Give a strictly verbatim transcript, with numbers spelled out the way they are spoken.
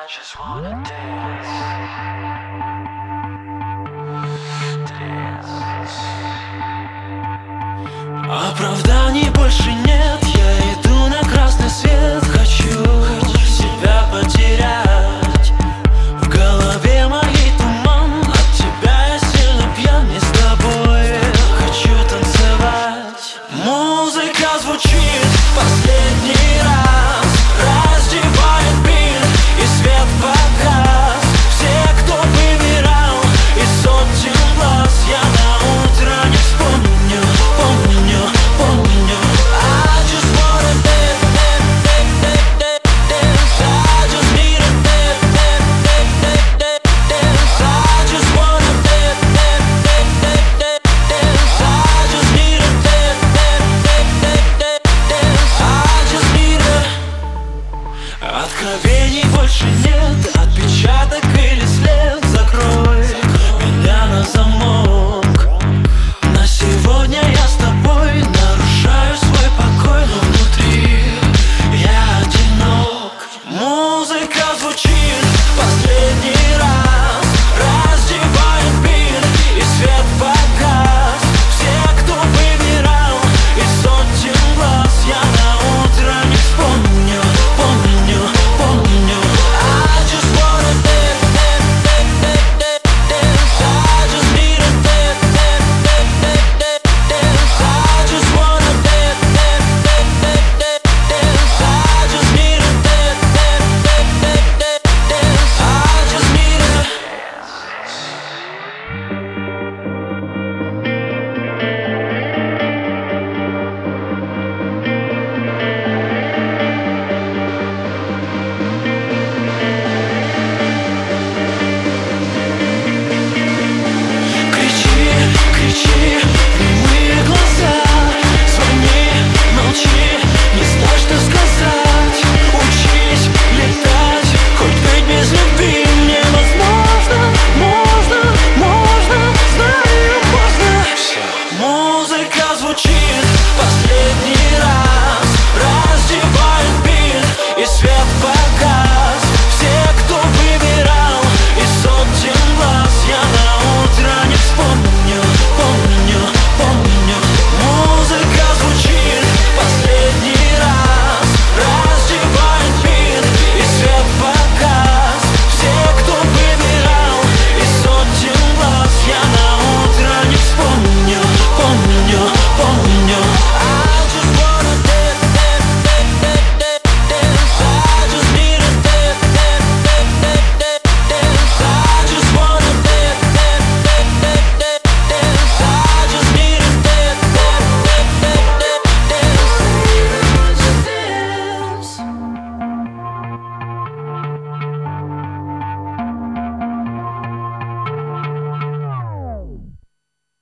I just wanna dance. Dance. Оправданий больше нет. Я иду на красный свет. Хочу себя потерять. В голове моей туман. От тебя я сильно пьян. Не с тобой хочу танцевать. Музыка звучит последний раз. Раздевает бит и свет погас. Все, кто выбирал из сотен глаз, я на утро не вспомню, помню, помню. I just wanna dance, dance, dance, dance. I just need a dance, dance, dance, dance. I just wanna dance, dance, dance, dance. I just need a dance, dance, dance, dance. I just need a. Откровений больше нет, отпечаток и